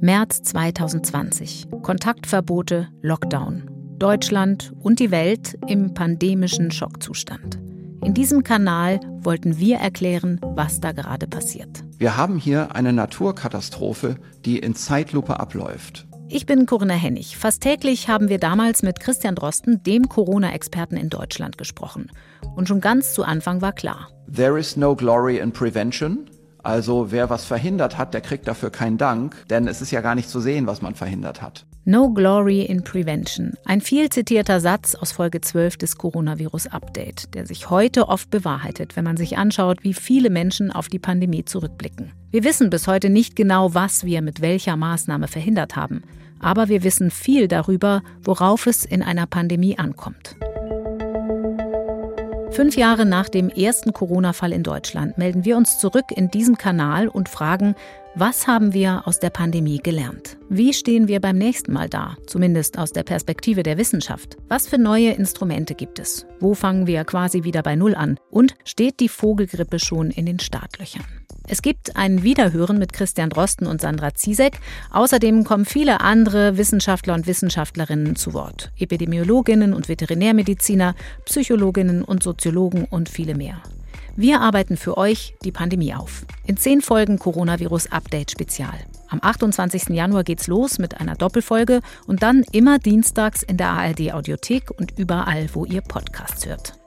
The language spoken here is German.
März 2020. Kontaktverbote, Lockdown. Deutschland und die Welt im pandemischen Schockzustand. In diesem Kanal wollten wir erklären, was da gerade passiert. Wir haben hier eine Naturkatastrophe, die in Zeitlupe abläuft. Ich bin Corinna Hennig. Fast täglich haben wir damals mit Christian Drosten, dem Corona-Experten in Deutschland, gesprochen. Und schon ganz zu Anfang war klar: There is no glory in prevention. Also wer was verhindert hat, der kriegt dafür keinen Dank, denn es ist ja gar nicht zu sehen, was man verhindert hat. No glory in prevention. Ein viel zitierter Satz aus Folge 12 des Coronavirus-Update, der sich heute oft bewahrheitet, wenn man sich anschaut, wie viele Menschen auf die Pandemie zurückblicken. Wir wissen bis heute nicht genau, was wir mit welcher Maßnahme verhindert haben. Aber wir wissen viel darüber, worauf es in einer Pandemie ankommt. 5 Jahre nach dem ersten Corona-Fall in Deutschland melden wir uns zurück in diesem Kanal und fragen, was haben wir aus der Pandemie gelernt? Wie stehen wir beim nächsten Mal da, zumindest aus der Perspektive der Wissenschaft? Was für neue Instrumente gibt es? Wo fangen wir quasi wieder bei Null an? Und steht die Vogelgrippe schon in den Startlöchern? Es gibt ein Wiederhören mit Christian Drosten und Sandra Ziesek. Außerdem kommen viele andere Wissenschaftler und Wissenschaftlerinnen zu Wort. Epidemiologinnen und Veterinärmediziner, Psychologinnen und Soziologen und viele mehr. Wir arbeiten für euch die Pandemie auf. In 10 Folgen Coronavirus-Update-Spezial. Am 28. Januar geht's los mit einer Doppelfolge und dann immer dienstags in der ARD-Audiothek und überall, wo ihr Podcasts hört.